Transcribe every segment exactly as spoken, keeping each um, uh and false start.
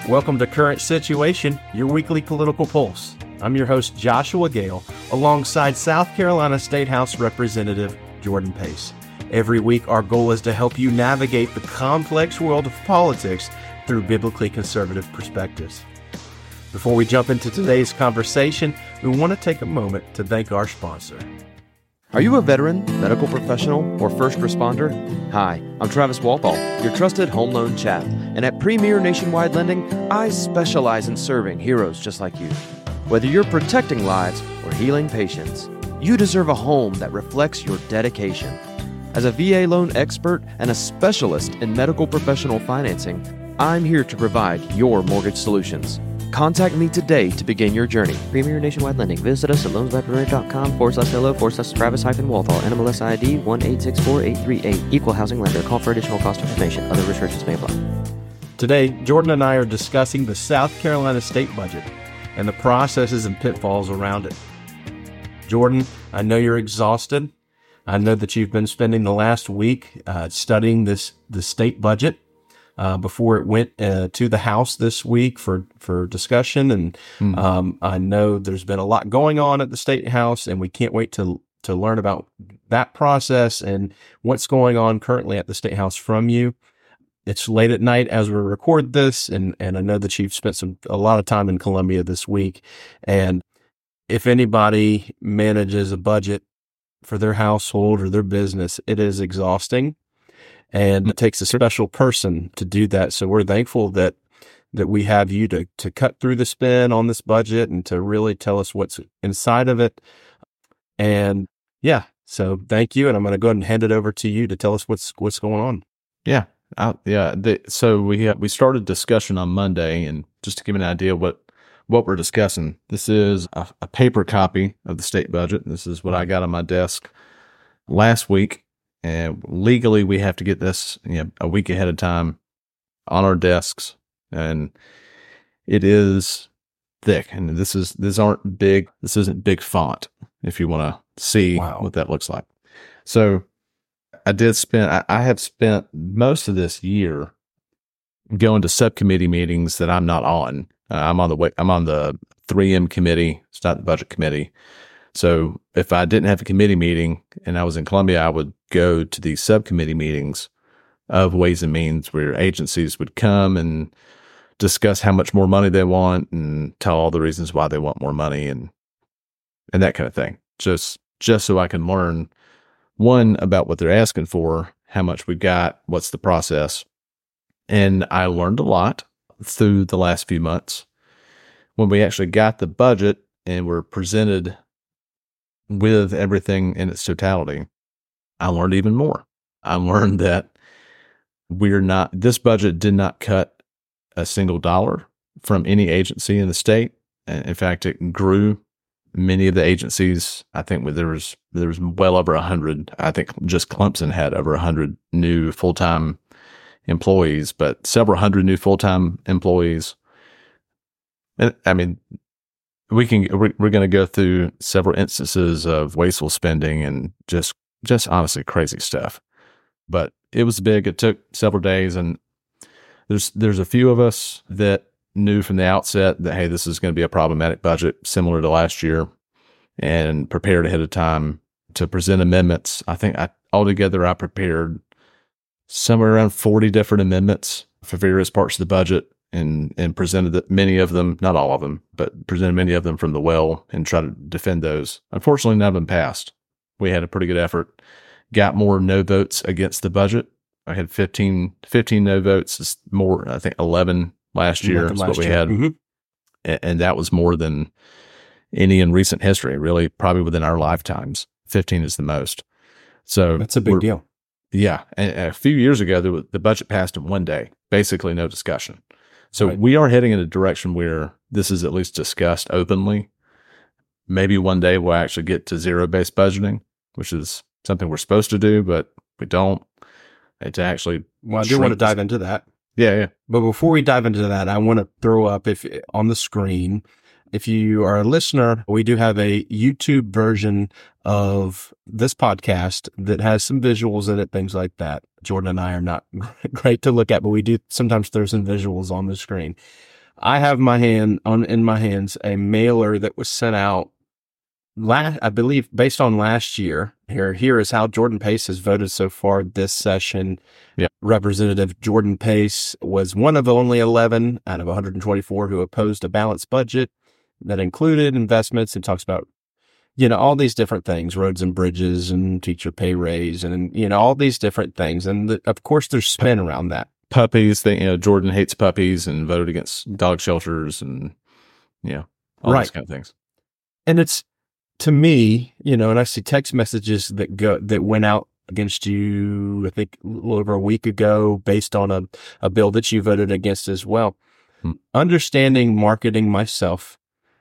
Welcome to Current Situation, your weekly political pulse. I'm your host, Joshua Gale, alongside South Carolina State House Representative Jordan Pace. Every week, our goal is to help you navigate the complex world of politics through biblically conservative perspectives. Before we jump into today's conversation, we want to take a moment to thank our sponsor. Are you a veteran, medical professional, or first responder? Hi, I'm Travis Walthall, your trusted home loan chap, and at Premier Nationwide Lending, I specialize in serving heroes just like you. Whether you're protecting lives or healing patients, you deserve a home that reflects your dedication. As a V A loan expert and a specialist in medical professional financing, I'm here to provide your mortgage solutions. Contact me today to begin your journey. Premier Nationwide Lending. Visit us at loansbypremier.com forward slash hello forward slash Travis hyphen Walthall. N M L S I D one eight six four eight three eight. Equal housing lender. Call for additional cost information. Other restrictions may apply. Today, Jordan and I are discussing the South Carolina state budget and the processes and pitfalls around it. Jordan, I know you're exhausted. I know that you've been spending the last week uh, studying this the state budget. Uh, before it went uh, to the House this week for, for discussion. And mm. um, I know there's been a lot going on at the State House, and we can't wait to to learn about that process and what's going on currently at the State House from you. It's late at night as we record this, and, and I know that you've spent some a lot of time in Columbia this week. And if anybody manages a budget for their household or their business, it is exhausting. And it takes a special person to do that. So we're thankful that that we have you to to cut through the spin on this budget and to really tell us what's inside of it. And yeah, so thank you. And I'm going to go ahead and hand it over to you to tell us what's what's going on. Yeah, I, yeah. The, so we uh, we started discussion on Monday, and just to give you an idea what what we're discussing, this is a, a paper copy of the state budget. This is what I got on my desk last week. And legally, we have to get this you know, a week ahead of time on our desks, and it is thick. And this is these aren't big. This isn't big font. If you want to see wow. what that looks like, so I did spend. I, I have spent most of this year going to subcommittee meetings that I'm not on. Uh, I'm on the way. I'm on the three M committee. It's not the budget committee. So if I didn't have a committee meeting and I was in Columbia, I would go to these subcommittee meetings of Ways and Means where agencies would come and discuss how much more money they want and tell all the reasons why they want more money and and that kind of thing. Just just so I can learn, one, about what they're asking for, how much we got, what's the process. And I learned a lot through the last few months. When we actually got the budget and were presented with everything in its totality, I learned even more. I learned that we're not, this budget did not cut a single dollar from any agency in the state. And in fact, it grew many of the agencies. I think there was, there was well over a hundred. I think just Clemson had over a hundred new full-time employees, but several hundred new full-time employees. And I mean, We can, we're, we're going to go through several instances of wasteful spending and just, just honestly crazy stuff. But it was big. It took several days, and there's, there's a few of us that knew from the outset that, hey, this is going to be a problematic budget similar to last year, and prepared ahead of time to present amendments. I think I, altogether I prepared somewhere around forty different amendments for various parts of the budget. And, and presented the, many of them, not all of them, but presented many of them from the well and tried to defend those. Unfortunately, none of them passed. We had a pretty good effort. Got more no votes against the budget. I had fifteen, fifteen no votes. It's more, I think, eleven last year is what we year. had. Mm-hmm. And, and that was more than any in recent history, really, probably within our lifetimes. fifteen is the most. So that's a big deal. Yeah. And, and a few years ago, the, the budget passed in one day, basically no discussion. So right. we are heading in a direction where this is at least discussed openly. Maybe one day we'll actually get to zero-based budgeting, which is something we're supposed to do, but we don't. It's actually well, I do want to dive into that. Yeah, yeah. But before we dive into that, I want to throw up if on the screen, if you are a listener, we do have a YouTube version of this podcast that has some visuals in it, things like that. Jordan and I are not great to look at, but we do sometimes throw some visuals on the screen. I have my hand on in my hands a mailer that was sent out last, I believe, based on last year. Here, here is how Jordan Pace has voted so far this session. Yeah. Representative Jordan Pace was one of only eleven out of one hundred twenty-four who opposed a balanced budget that included investments and talks about, you know, all these different things, roads and bridges and teacher pay raise and, you know, all these different things. And the, of course, there's spin around that. Puppies, they, you know, Jordan hates puppies and voted against dog shelters and, you know, all Right. those kind of things. And it's, to me, you know, and I see text messages that go, that went out against you, I think a little over a week ago, based on a, a bill that you voted against as well. Hmm. Understanding marketing myself,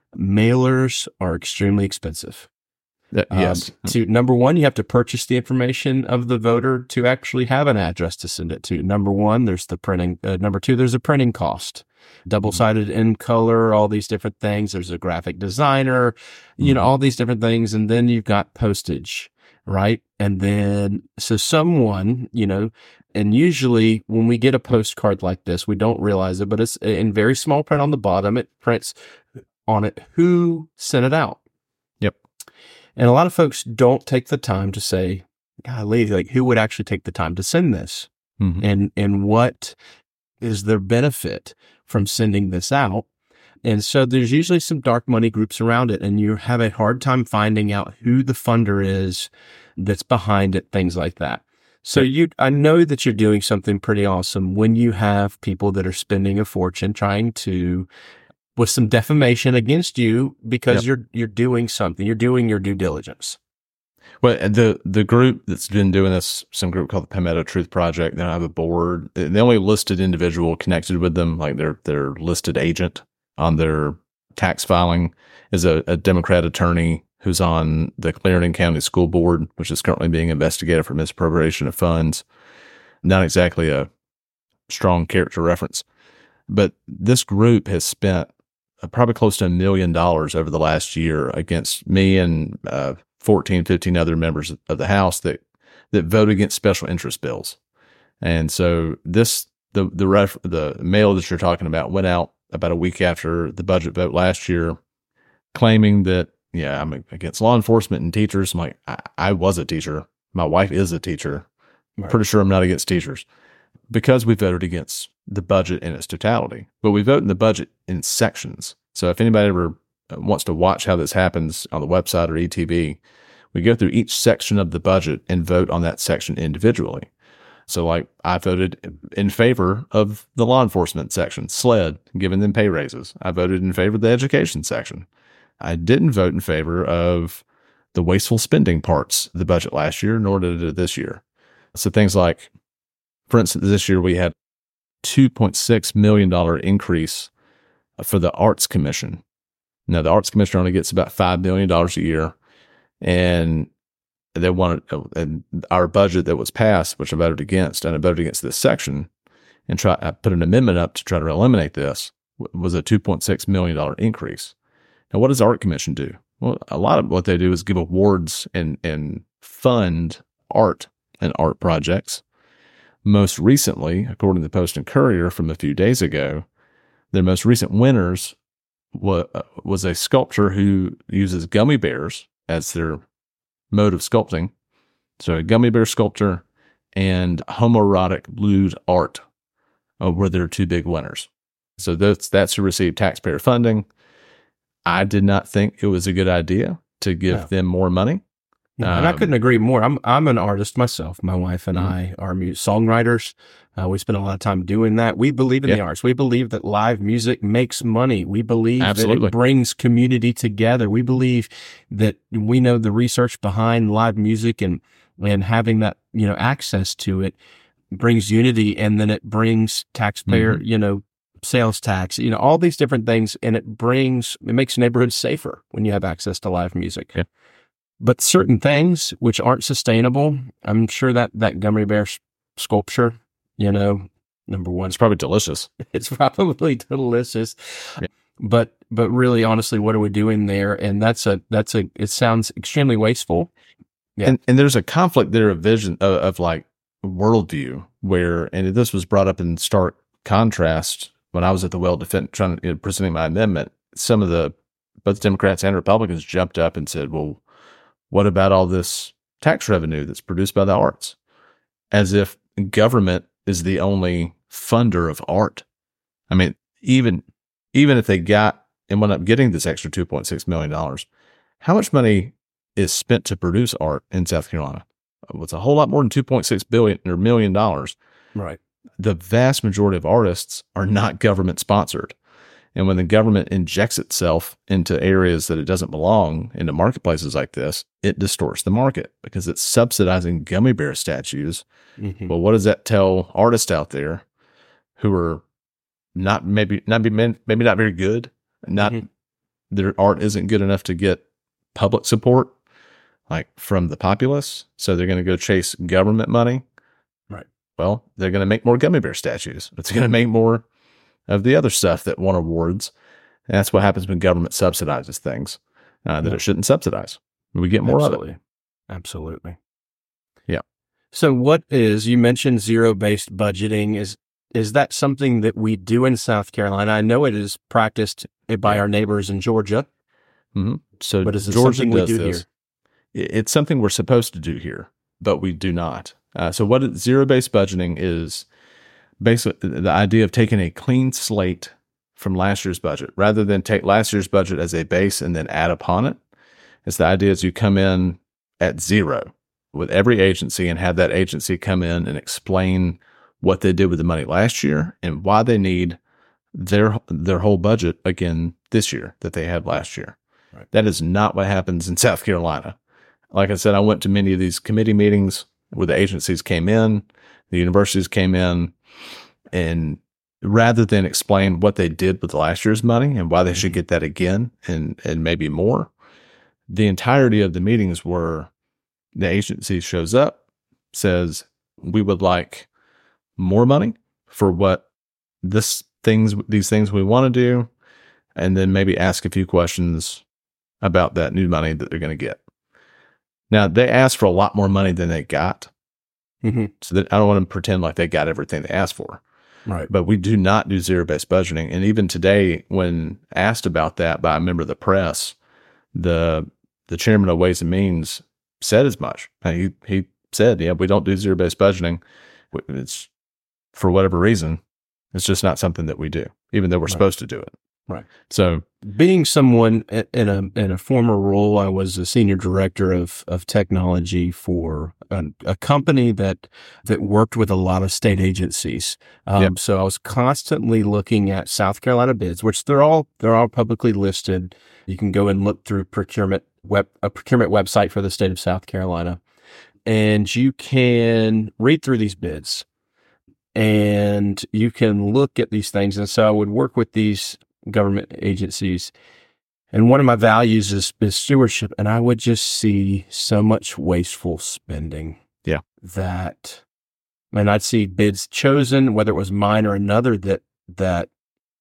mailers are extremely expensive. That, yes. Um, to number one, you have to purchase the information of the voter to actually have an address to send it to. Number one, there's the printing. Uh, number two, there's a printing cost, double-sided in color, all these different things. There's a graphic designer, you know, all these different things. And then you've got postage, right? And then, so someone, you know, and usually when we get a postcard like this, we don't realize it, but it's in very small print on the bottom. It prints on it who sent it out. Yep. And a lot of folks don't take the time to say, golly, like who would actually take the time to send this? Mm-hmm. And, and what is their benefit from sending this out? And so there's usually some dark money groups around it, and you have a hard time finding out who the funder is that's behind it, things like that. So you, I know that you're doing something pretty awesome when you have people that are spending a fortune trying to, with some defamation against you because Yep. you're, you're doing something, you're doing your due diligence. Well, the the group that's been doing this, some group called the Palmetto Truth Project, they don't have a board. The only listed individual connected with them, like their their listed agent on their tax filing, is a, a Democrat attorney who's on the Clarendon County School Board, which is currently being investigated for misappropriation of funds. Not exactly a strong character reference, but this group has spent probably close to a million dollars over the last year against me and uh, fourteen, fifteen other members of the House that, that vote against special interest bills. And so this, the, the ref, the mail that you're talking about went out about a week after the budget vote last year, claiming that, yeah, I'm against law enforcement and teachers. I'm like, I, I was a teacher. My wife is a teacher. I'm Right. pretty sure I'm not against teachers because we voted against the budget in its totality, but we vote in the budget in sections. So if anybody ever wants to watch how this happens on the website or E T V, we go through each section of the budget and vote on that section individually. So like I voted in favor of the law enforcement section, SLED, giving them pay raises. I voted in favor of the education section. I didn't vote in favor of the wasteful spending parts of the budget last year, nor did it this year. So things like, for instance, this year we had two point six million dollars increase for the Arts Commission. Now, the Arts Commission only gets about five million dollars a year, and they wanted, and our budget that was passed, which I voted against, and I voted against this section, and try, I put an amendment up to try to eliminate this, was a two point six million dollars increase. Now, what does the Art Commission do? Well, a lot of what they do is give awards and, and fund art and art projects. Most recently, according to the Post and Courier from a few days ago, their most recent winners was, was a sculptor who uses gummy bears as their mode of sculpting. So a gummy bear sculptor and homoerotic lewd art uh, were their two big winners. So that's, that's who received taxpayer funding. I did not think it was a good idea to give No. them them more money. Yeah, and I Um, couldn't agree more. I'm I'm an artist myself. My wife and Mhm. I are mu- songwriters. Uh, we spend a lot of time doing that. We believe in Yeah. the arts. We believe that live music makes money. We believe that Absolutely. it brings community together. We believe that we know the research behind live music and and having that, you know, access to it brings unity, and then it brings taxpayer, Mhm. you know, sales tax, you know, all these different things, and it brings it makes neighborhoods safer when you have access to live music. Yeah. But certain things which aren't sustainable, I'm sure that that gummy bear s- sculpture, you know, number one, It's probably delicious. it's probably delicious. Yeah. But but really, honestly, what are we doing there? And that's a that's a it sounds extremely wasteful. Yeah. And and there's a conflict there of vision of, of like worldview where, and this was brought up in stark contrast when I was at the well defense trying to you know, presenting my amendment, some of the both Democrats and Republicans jumped up and said, "Well, what about all this tax revenue that's produced by the arts?" As if government is the only funder of art. I mean, even even if they got and wound up getting this extra two point six million dollars, how much money is spent to produce art in South Carolina? Well, it's a whole lot more than two point six billion dollars or million dollars. Right. The vast majority of artists are not government sponsored. And when the government injects itself into areas that it doesn't belong, into marketplaces like this, it distorts the market because it's subsidizing gummy bear statues. Mm-hmm. Well, what does that tell artists out there who are not maybe not be maybe not very good, not mm-hmm. their art isn't good enough to get public support, like from the populace, so they're going to go chase government money. Right. Well, they're going to make more gummy bear statues. It's going to make more of the other stuff that won awards. And that's what happens when government subsidizes things uh, that yeah. it shouldn't subsidize. We get more Absolutely. of it. Absolutely. Yeah. So what is, you mentioned zero-based budgeting. Is is that something that we do in South Carolina? I know it is practiced by yeah. our neighbors in Georgia. Mm-hmm. So but is it Georgia something we do this. here? It's something we're supposed to do here, but we do not. Uh, so what zero-based budgeting is basically the idea of taking a clean slate from last year's budget rather than take last year's budget as a base and then add upon it. It's the idea is you come in at zero with every agency and have that agency come in and explain what they did with the money last year and why they need their their whole budget again this year that they had last year. Right. That is not what happens in South Carolina. Like I said, I went to many of these committee meetings where the agencies came in, the universities came in, and rather than explain what they did with last year's money and why they should get that again and, and maybe more, the entirety of the meetings were the agency shows up, says, we would like more money for what this things, these things we want to do, and then maybe ask a few questions about that new money that they're going to get. Now, they asked for a lot more money than they got. Mm-hmm. So that I don't want to pretend like they got everything they asked for. Right. But we do not do zero-based budgeting. And even today, when asked about that by a member of the press, the the chairman of Ways and Means said as much. He he said, yeah, we don't do zero-based budgeting. It's for whatever reason, it's just not something that we do, even though we're right. supposed to do it. Right. So being someone in a in a former role, I was a senior director of of technology for a, a company that that worked with a lot of state agencies. Um, yep. So I was constantly looking at South Carolina bids, which they're all they're all publicly listed. You can go and look through procurement web a procurement website for the state of South Carolina, and you can read through these bids, and you can look at these things. And so I would work with these government agencies. And one of my values is, is stewardship. And I would just see so much wasteful spending. Yeah. That, and I'd see bids chosen, whether it was mine or another, that, that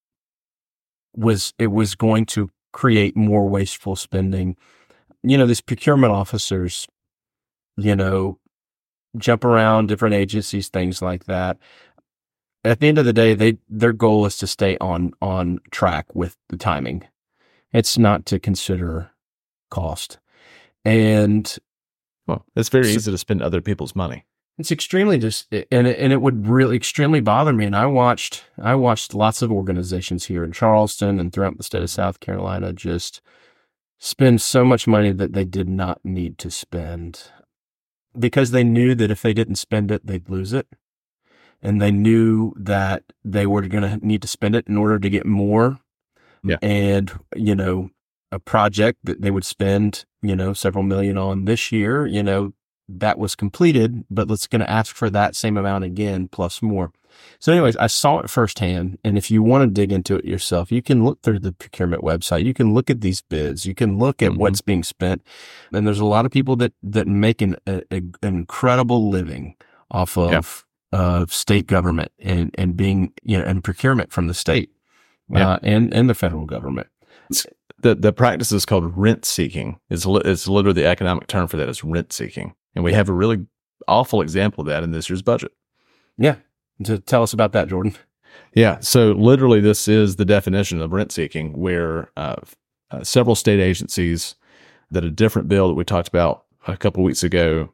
was, it was going to create more wasteful spending. You know, these procurement officers, you know, jump around different agencies, things like that. At the end of the day, they their goal is to stay on on track with the timing. It's not to consider cost. And well, it's very easy to spend other people's money. It's extremely just, and it, and it would really extremely bother me. And I watched I watched lots of organizations here in Charleston and throughout the state of South Carolina just spend so much money that they did not need to spend because they knew that if they didn't spend it, they'd lose it. And they knew that they were going to need to spend it in order to get more. Yeah. And, you know, a project that they would spend, you know, several million on this year, you know, that was completed, but let's going to ask for that same amount again, plus more. So anyways, I saw it firsthand. And if you want to dig into it yourself, you can look through the procurement website. You can look at these bids. You can look at mm-hmm. what's being spent. And there's a lot of people that, that make an, a, a, an incredible living off of, yeah. of state government and, and being, you know, and procurement from the state, yeah. uh, and, and the federal government. The, the practice is called rent seeking. It's, li- it's literally the economic term for that is rent seeking. And we have a really awful example of that in this year's budget. Yeah. To tell us about that, Jordan. Yeah. So literally, this is the definition of rent seeking, where uh, uh, several state agencies that a different bill that we talked about a couple of weeks ago,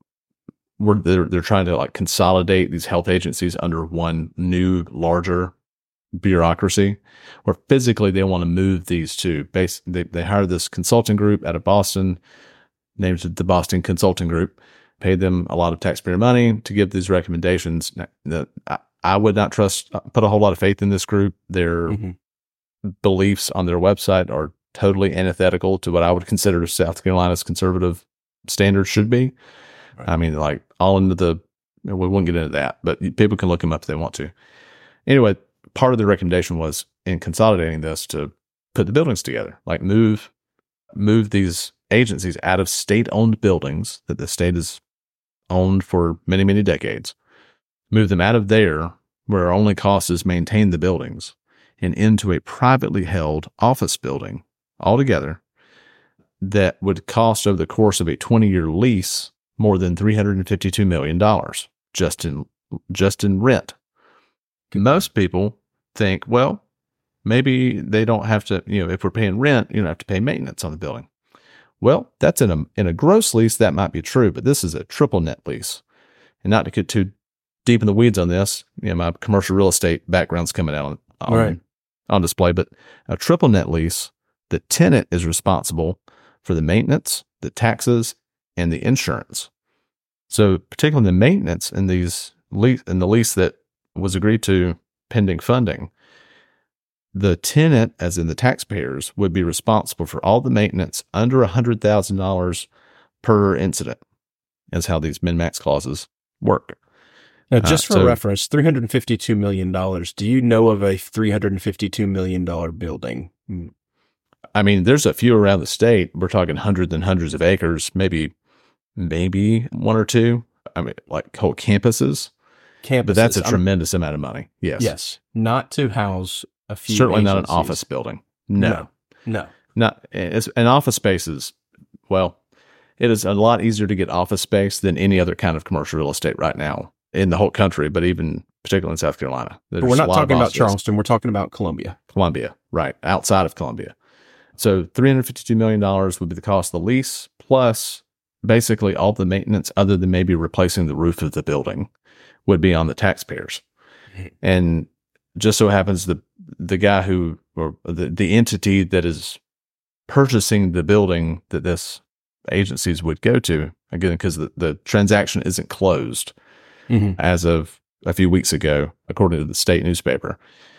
were they're, they're trying to like consolidate these health agencies under one new, larger bureaucracy, where physically they want to move these two. Base, they, they hired this consulting group out of Boston, named the Boston Consulting Group, paid them a lot of taxpayer money to give these recommendations. That I, I would not trust, put a whole lot of faith in this group. Their mm-hmm. beliefs on their website are totally antithetical to what I would consider South Carolina's conservative standards should be. Right. I mean, like all into the, we won't get into that, but people can look them up if they want to. Anyway, part of the recommendation was in consolidating this to put the buildings together, like move, move these agencies out of state-owned buildings that the state has owned for many, many decades, move them out of there where our only cost is maintain the buildings and into a privately held office building altogether that would cost over the course of a twenty-year lease more than three hundred fifty-two million dollars just in just in rent. Most people think, well, maybe they don't have to, you know, if we're paying rent, you don't have to pay maintenance on the building. Well, that's in a in a gross lease, that might be true, but this is a triple net lease. And not to get too deep in the weeds on this, you know, my commercial real estate background's coming out on, on, right. on display, but a triple net lease, the tenant is responsible for the maintenance, the taxes, and the insurance. So particularly the maintenance in these lease in the lease that was agreed to pending funding, the tenant, as in the taxpayers, would be responsible for all the maintenance under one hundred thousand dollars per incident, is how these min-max clauses work. Now, just for uh, so, reference, three hundred fifty-two million dollars. Do you know of a three hundred fifty-two million dollars building? I mean, there's a few around the state. We're talking hundreds and hundreds of acres, maybe, maybe one or two. I mean, like whole campuses. Campuses. But that's a I'm, tremendous amount of money. Yes. Yes. Not to house a few Certainly agencies. Not an office building. No. No. no. Not, it's, an office space is, well, it is a lot easier to get office space than any other kind of commercial real estate right now in the whole country, but even particularly in South Carolina. But we're not talking about Charleston. We're talking about Columbia. Columbia, right, outside of Columbia. So three hundred fifty-two million dollars would be the cost of the lease, plus basically all the maintenance other than maybe replacing the roof of the building would be on the taxpayers. Mm-hmm. And just so happens the the guy who, or the, the entity that is purchasing the building that this agencies would go to, again, because the, the transaction isn't closed mm-hmm. as of a few weeks ago, according to the state newspaper,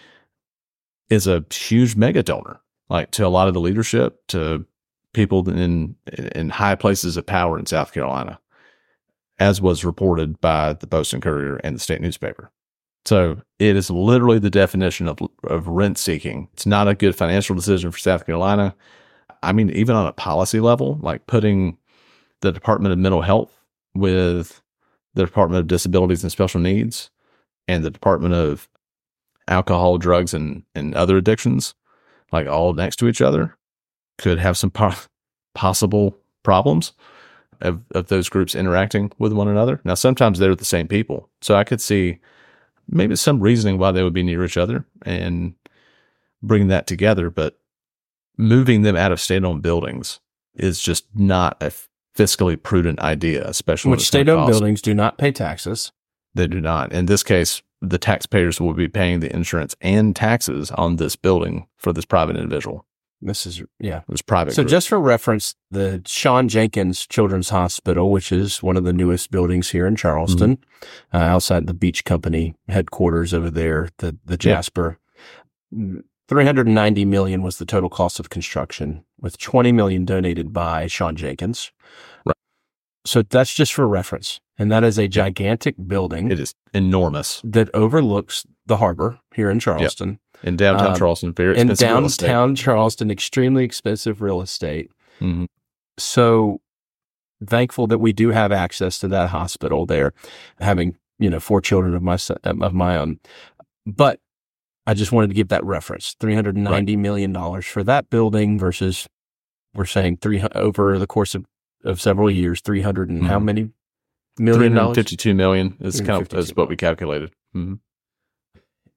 is a huge mega donor, like to a lot of the leadership, to people in in high places of power in South Carolina, as was reported by the Post-Courier and the state newspaper. So it is literally the definition of of rent seeking. It's not a good financial decision for South Carolina. I mean, even on a policy level, like putting the Department of Mental Health with the Department of Disabilities and Special Needs and the Department of Alcohol, Drugs, and, and Other Addictions, like all next to each other, could have some po- possible problems of, of those groups interacting with one another. Now, sometimes they're the same people. So I could see maybe some reasoning why they would be near each other and bring that together. But moving them out of state-owned buildings is just not a fiscally prudent idea, especially which state-owned buildings do not pay taxes. They do not. In this case, the taxpayers will be paying the insurance and taxes on this building for this private individual. This is, yeah. This private So group. just for reference, the Sean Jenkins Children's Hospital, which is one of the newest buildings here in Charleston, mm-hmm. uh, outside the Beach Company headquarters over there, the, the Jasper, yep. three hundred ninety million dollars was the total cost of construction, with twenty million dollars donated by Sean Jenkins. Right. So that's just for reference. And that is a gigantic building. It is enormous. That overlooks the harbor here in Charleston. Yep. In downtown um, Charleston, very expensive in real estate. downtown Charleston, extremely expensive real estate. Mm-hmm. So thankful that we do have access to that hospital there, having, you know, four children of my of my own. But I just wanted to give that reference: three hundred ninety right. million dollars for that building versus, we're saying three over the course of, of several years, three hundred and mm-hmm. how many million dollars? three hundred fifty-two million is kind of is what we calculated. Mm-hmm.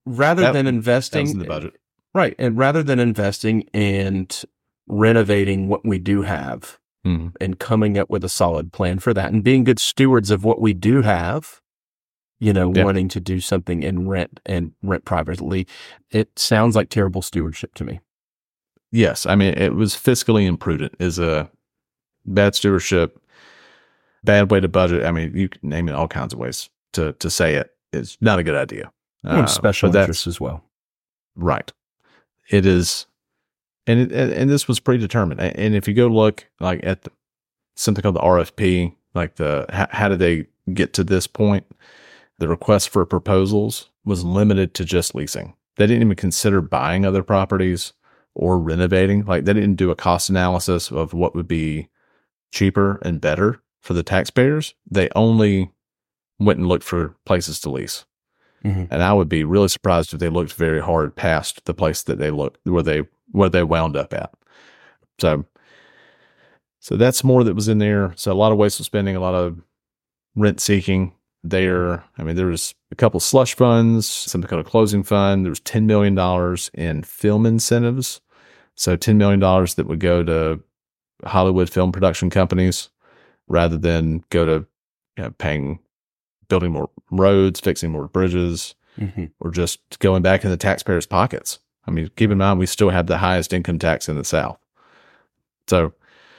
rather That- than That investing was in the budget. right, and rather than investing and renovating what we do have Mhm. and coming up with a solid plan for that and being good stewards of what we do have, you know, Yeah. wanting to do something and rent and rent privately, it sounds like terrible stewardship to me. Yes, I mean it was fiscally imprudent. Is a bad stewardship, bad way to budget. I mean, you can name it all kinds of ways to to say it. It's not a good idea. And Uh, special but that's- interests as well. Right. It is, and it, and and this was predetermined. A- And if you go look like at the, something called the R F P, like the how, how did they get to this point? The request for proposals was limited to just leasing. They didn't even consider buying other properties or renovating. Like they didn't do a cost analysis of what would be cheaper and better for the taxpayers. They only went and looked for places to lease. Mhm. And I would be really surprised if they looked very hard past the place that they looked where they where they wound up at. So, so that's more that was in there. So a lot of wasteful spending, a lot of rent seeking there. I mean, there was a couple slush funds, something called a closing fund. There was ten million dollars in film incentives. So ten million dollars that would go to Hollywood film production companies rather than go to you know, paying, building more roads, fixing more bridges, Mhm. or just going back in the taxpayers' pockets. I mean, keep in mind, we still have the highest income tax in the South. So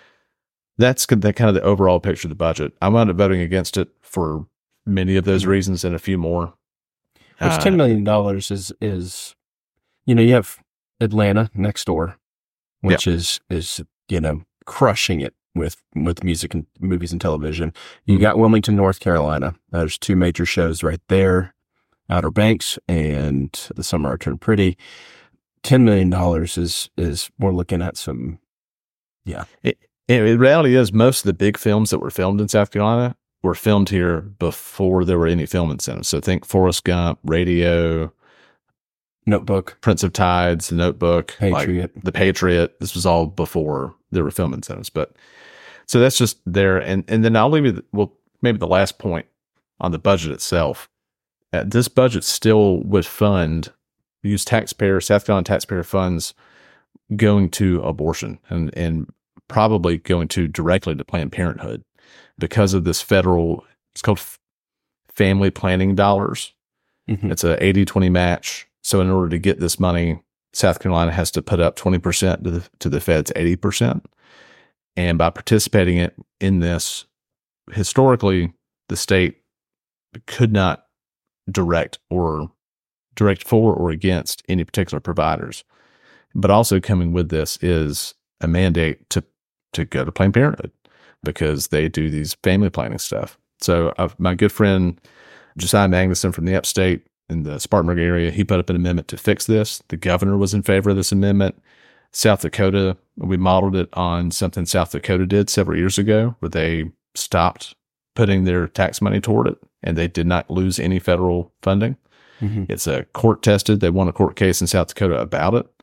that's the kind of the overall picture of the budget. I wound up voting against it for many of those reasons and a few more. Which Uh, ten million dollars is, is, you know, you have Atlanta next door, which is, is, you know, crushing it with, with music and movies and television. You Mhm. got Wilmington, North Carolina. There's two major shows right there, Outer Banks and The Summer I Turned Pretty. ten million dollars is, is we're looking at some, yeah. It, it, the reality is most of the big films that were filmed in South Carolina were filmed here before there were any film incentives. So think Forrest Gump, Radio, Notebook, Prince of Tides, The Notebook, Patriot. like The Patriot. This was all before there were film incentives. But so that's just there. And and then I'll leave you, well, maybe the last point on the budget itself. Uh, this budget still would fund, use taxpayer, South Carolina taxpayer funds going to abortion and, and probably going to directly to Planned Parenthood because of this federal, it's called f- family planning dollars. Mhm. It's a eighty twenty match. So in order to get this money, South Carolina has to put up twenty percent to the, to the Fed's eighty percent. And by participating it in this, historically, the state could not direct or direct for or against any particular providers. But also coming with this is a mandate to, to go to Planned Parenthood because they do these family planning stuff. So uh, my good friend, Josiah Magnuson from the upstate in the Spartanburg area, he put up an amendment to fix this. The governor was in favor of this amendment. South Dakota, we modeled it on something South Dakota did several years ago where they stopped putting their tax money toward it and they did not lose any federal funding. Mhm. It's a court tested. They won a court case in South Dakota about it.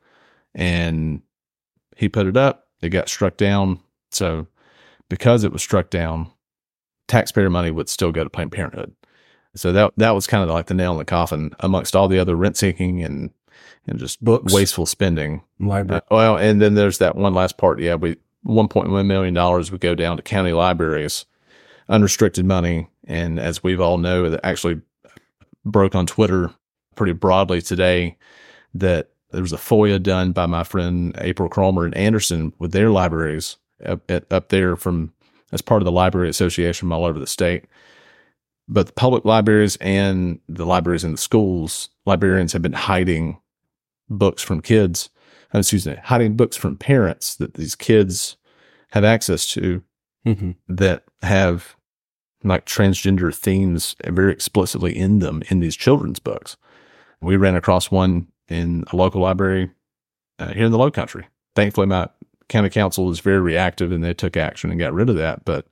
And he put it up. It got struck down. So because it was struck down, taxpayer money would still go to Planned Parenthood. So that that was kind of like the nail in the coffin amongst all the other rent seeking and and just Books. wasteful spending. Library. Uh, well, and then there's that one last part. Yeah, we one point one million dollars would go down to county libraries, unrestricted money. And as we've all know, that actually broke on Twitter pretty broadly today that there was a FOIA done by my friend April Cromer in Anderson with their libraries up, at, up there from as part of the Library Association from all over the state. But the public libraries and the libraries in the schools, librarians have been hiding books from kids, excuse me, hiding books from parents that these kids have access to Mhm. that have like transgender themes very explicitly in them in these children's books. We ran across one in a local library uh, here in the Low Country. Thankfully, my county council was very reactive and they took action and got rid of that. But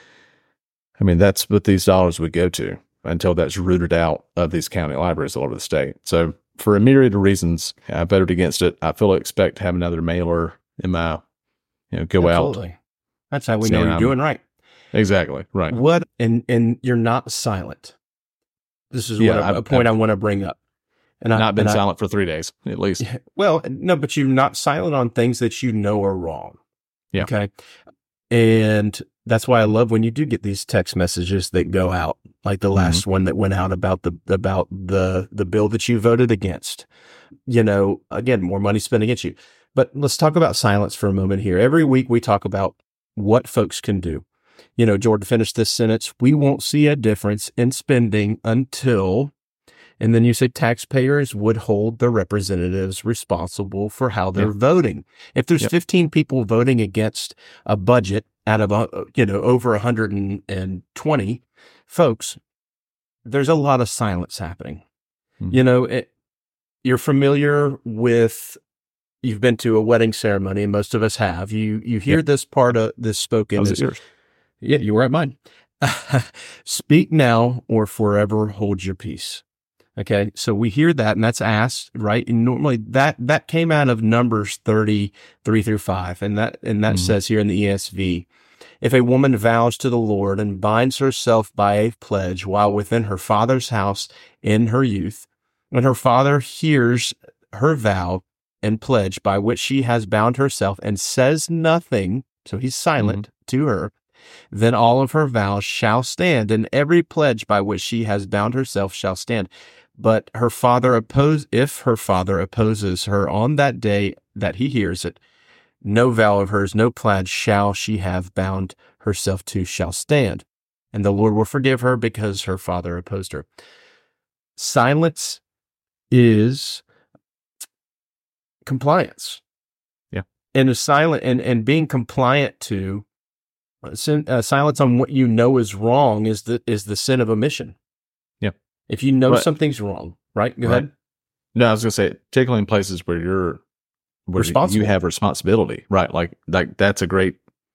I mean, that's what these dollars would go to until that's rooted out of these county libraries all over the state. So for a myriad of reasons, I voted against it. I fully expect to have another mailer in my, you know, go out. Absolutely. That's how we Saying know you're I'm- doing right. Exactly. Right. What and and you're not silent. This is Yeah, what I- a, a point I, I- want to bring up. And I, not been and silent for three days, at least. I, well, no, but you're not silent on things that you know are wrong. Yeah. Okay. And that's why I love when you do get these text messages that go out, like the last mm-hmm. one that went out about the, about the, the bill that you voted against. You know, again, more money spent against you. But let's talk about silence for a moment here. Every week we talk about what folks can do. You know, Jordan, finish this sentence. We won't see a difference in spending until, and then you say taxpayers would hold their representatives responsible for how they're yeah. voting. If there's yep. fifteen people voting against a budget out of, uh, you know, over one hundred twenty folks, there's a lot of silence happening. Mm-hmm. You know, it, you're familiar with, you've been to a wedding ceremony, and most of us have. You you hear yep. this part of this spoken. Was it yours? Yeah, you were at mine. Speak now or forever hold your peace. Okay, so we hear that, and that's asked, right? And normally that that came out of Numbers thirty, three through five, and that and that mm-hmm. says here in the E S V, if a woman vows to the Lord and binds herself by a pledge while within her father's house in her youth, and her father hears her vow and pledge by which she has bound herself and says nothing, so he's silent mm-hmm. to her, then all of her vows shall stand, and every pledge by which she has bound herself shall stand. But her father oppose, if her father opposes her on that day that he hears it, no vow of hers, no pledge shall she have bound herself to shall stand. And the Lord will forgive her because her father opposed her. Silence is compliance. Yeah. And a silent and, and being compliant to uh, sin, uh, silence on what you know is wrong is the is the sin of omission. Yeah. If you know right. something's wrong, right? Go right. ahead. No, I was gonna say, particularly in places where you're where you have responsibility, right? Like like that's a great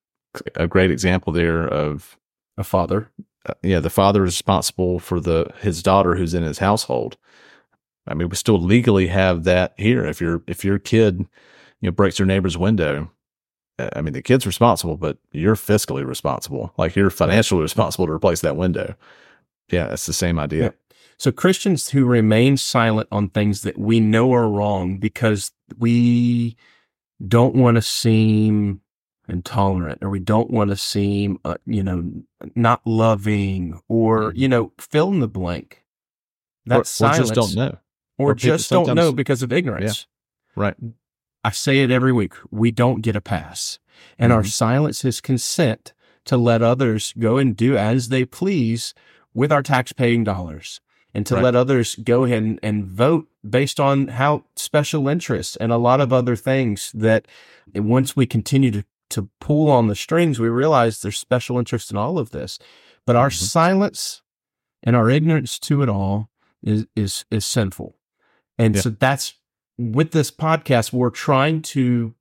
a great example there of a father. Uh, yeah, the father is responsible for the his daughter who's in his household. I mean, we still legally have that here. If your if your kid, you know, breaks your neighbor's window, I mean, the kid's responsible, but you're fiscally responsible. Like you're financially responsible to replace that window. Yeah, it's the same idea. Yeah. So Christians who remain silent on things that we know are wrong because we don't want to seem intolerant, or we don't want to seem, uh, you know, not loving, or, you know, fill in the blank. That's or, or silence. just don't know. Or, or just don't know because of ignorance. Yeah. Right. I say it every week. We don't get a pass. And mm-hmm. our silence is consent to let others go and do as they please with our tax-paying dollars, and to right. let others go ahead and, and vote based on how special interests and a lot of other things that once we continue to, to pull on the strings, we realize there's special interest in all of this. But our mm-hmm. silence and our ignorance to it all is is, is sinful. And yeah. so that's, with this podcast, we're trying to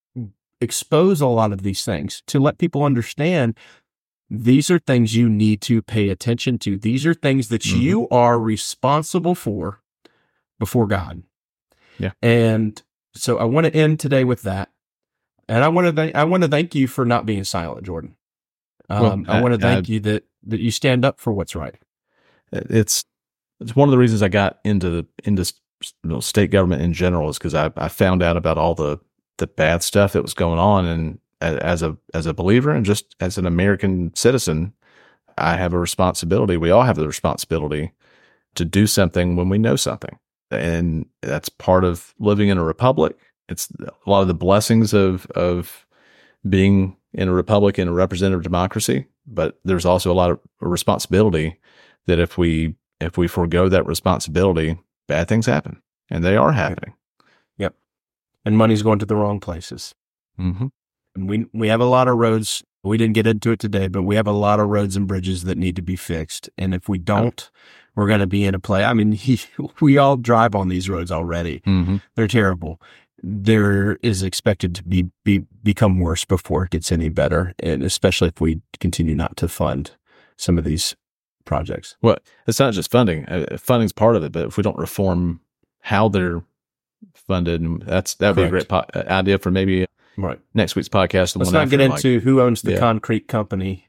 expose a lot of these things to let people understand these are things you need to pay attention to. These are things that mm-hmm. you are responsible for before God. Yeah. And so I want to end today with that. And I want to th- I want to thank you for not being silent, Jordan. Um, well, I, I want to thank I, you that, that you stand up for what's right. It's it's one of the reasons I got into the into you know, state government in general is because I, I found out about all the, the bad stuff that was going on, and as a as a believer and just as an American citizen, I have a responsibility. We all have the responsibility to do something when we know something, and that's part of living in a republic. It's a lot of the blessings of of being in a republic and a representative democracy, but there's also a lot of responsibility that if we if we forego that responsibility, bad things happen, and they are happening. Yep. And money's going to the wrong places. Mm-hmm. And we we have a lot of roads. We didn't get into it today, but we have a lot of roads and bridges that need to be fixed. And if we don't, oh. we're going to be in a play. I mean, he, we all drive on these roads already. Mm-hmm. They're terrible. There is expected to be, be become worse before it gets any better, and especially if we continue not to fund some of these projects. Well, it's not just funding. Uh, funding's part of it, but if we don't reform how they're funded, and that's that'd Correct. be a great po- idea for maybe right next week's podcast. Let's not get into like, who owns the yeah. concrete company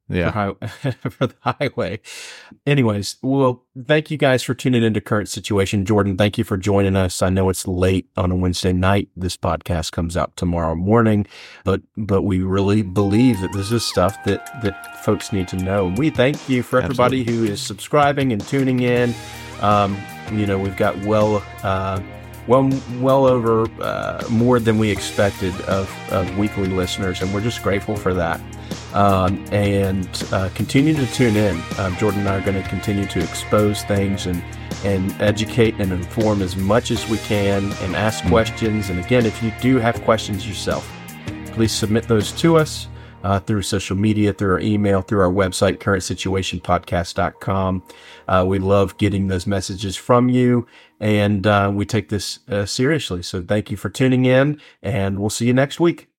Yeah. For, high, for the highway. Anyways, well, thank you guys for tuning into Current Situation. Jordan, thank you for joining us. I know it's late on a Wednesday night. This podcast comes out tomorrow morning, but but we really believe that this is stuff that, that folks need to know. We thank you for everybody Absolutely. Who is subscribing and tuning in. Um, you know, we've got well... Uh, Well, well over uh, more than we expected of, of weekly listeners, and we're just grateful for that. Um, and uh, continue to tune in. Uh, Jordan and I are going to continue to expose things and and educate and inform as much as we can and ask mm-hmm. questions. And again, if you do have questions yourself, please submit those to us uh, through social media, through our email, through our website, current situation podcast dot com. Uh, we love getting those messages from you. And uh, we take this uh, seriously. So thank you for tuning in, and we'll see you next week.